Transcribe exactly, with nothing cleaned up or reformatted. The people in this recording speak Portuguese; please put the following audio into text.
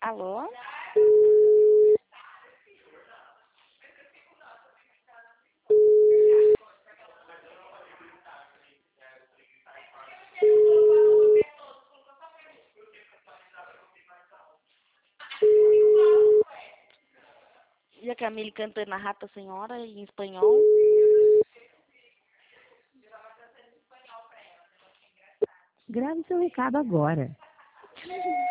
Alô? E a Camille cantando a Rata Senhora em espanhol. Grave seu recado agora.